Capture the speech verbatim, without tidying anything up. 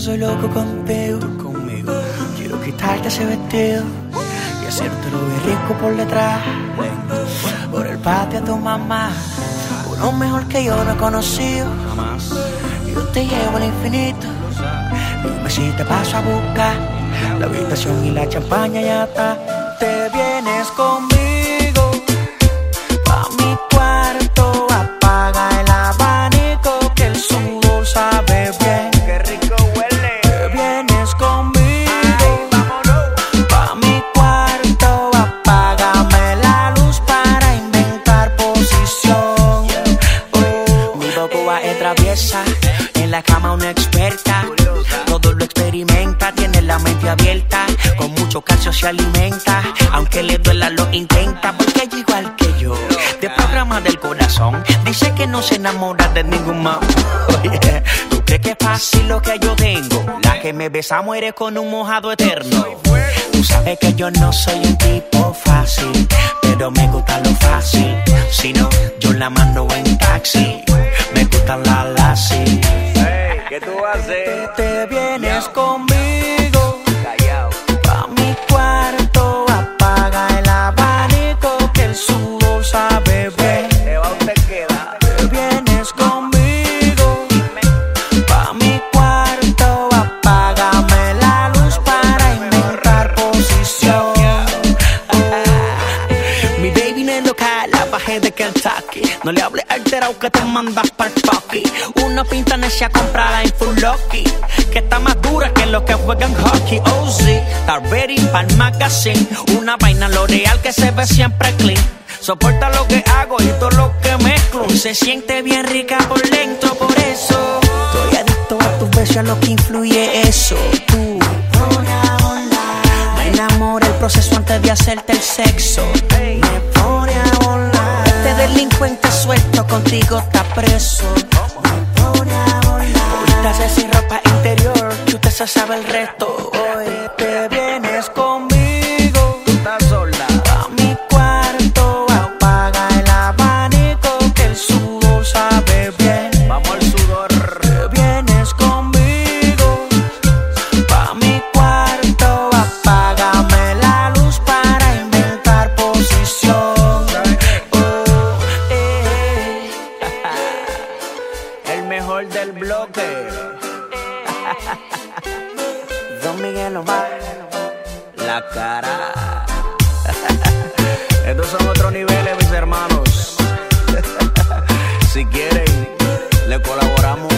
soy loco contigo, conmigo. Quiero quitarte ese vestido y hacértelo bien rico por detrás, por el patio a tu mamá. Uno mejor que yo no he conocido, jamás. Yo te llevo al infinito. Dime si te paso a buscar. La habitación y la champaña ya está. Te vienes conmigo pa' mi cuarto. Apaga el abanico que el sudor sabe bien. Qué rico huele. Te vienes conmigo. Ay, vámonos. Pa' mi cuarto. Apágame la luz para inventar posición. Oh, mi boca es traviesa. En la cama una experta. Todo lo experimenta. Tiene la mente abierta. Con mucho calcio se alimenta. Aunque le duela lo intenta. Porque ella igual que yo. De programa del corazón. Dice que no se enamora de ningún más. Oye, ¿tú crees que es fácil lo que yo tengo? La que me besa muere con un mojado eterno. Tú sabes que yo no soy un tipo fácil, pero me gusta lo fácil. Si no, yo la mando en taxi. Me gusta la lassi. Hey, ¿qué tú haces? Te vienes conmigo Callao. pa' mi cuarto. Apaga el abanico que el sudor sabe bien. Te va usted queda. Te vienes conmigo pa' mi cuarto. Apágame la luz para inventar posición. Mi baby no es local, la bajé de Kentucky. No le hables alterado que te mandas pa'l toque. Una pinta necia comprada en Full Lucky, que está más dura que los que juegan hockey. Oh sí, está ready pa'l magazine. Una vaina L'Oreal que se ve siempre clean. Soporta lo que hago y todo lo que mezclo. Se siente bien rica por dentro, por eso estoy adicto a tus besos, a lo que influye eso. Tú me pones a volar. Me enamora el proceso antes de hacerte el sexo. Me pone a volar. Este delincuente suelto contigo está preso. Me pone a volar. Ahorita hace sin ropa interior, que usted se sabe el resto. Hoy te vienes conmigo. Tú estás sola. Pa' mi cuarto. Apaga el abanico que el sudor sabe bien. Vamos al sudor. Te vienes conmigo pa' mi cuarto. Apágame la luz para inventar posición. Oh, eh. El mejor del bloque. Don Miguel Omar. La cara. Estos son otros niveles, mis hermanos. Si quieren, le colaboramos.